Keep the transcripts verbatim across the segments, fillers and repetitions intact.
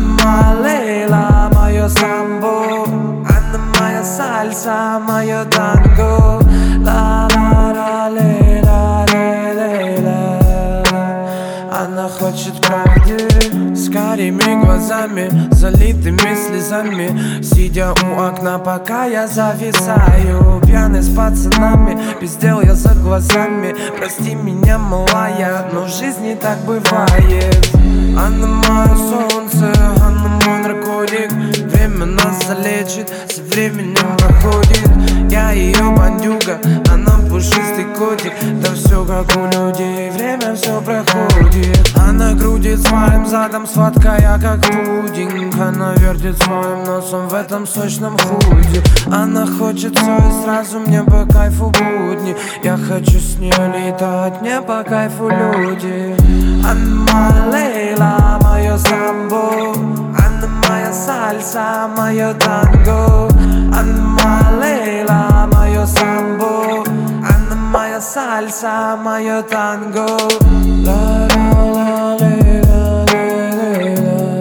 Анна Лейла, мое самбо, Анна моя сальса, мое танго. Ла-ла-ла, лейла, лейла. Она хочет правды с карими глазами, залитыми слезами, сидя у окна, пока я зависаю. Пьяный с пацанами, без дел я за глазами. Прости меня, малая, но в жизни так бывает. Она мое солнце, она мой наркотик. Время нас залечит, со временем проходит. Я ее бандюга, она пушистый котик. Да все как у людей, время все проходит. Она крутит своим задом, сладкая как пудинг. Она вертит своим носом в этом сочном худе. Она хочет все и сразу, мне по кайфу будни. Я хочу с ней летать, мне по кайфу люди. Анна Лейла, мое самбо, Анна моя сальса, мое танго. Анна Лейла, мое самбо, Анна моя сальса, мое танго. Ла-ла-ла, лейла, лейла.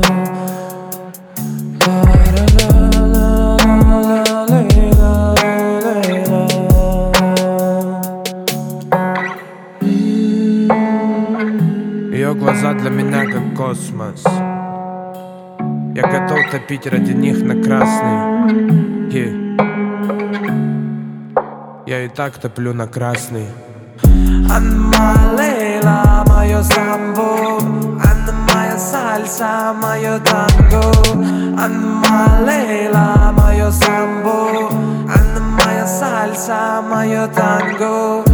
Ла-ла-ла, лейла, лейла. Ее глаза для меня как космос. Я готов топить ради них на красный. Yeah. Я и так топлю на красный. Анна Лейла, мое самбо, Анна моя сальса, мое танго. Анна Лейла, мое самбо, Анна моя сальса, мое танго.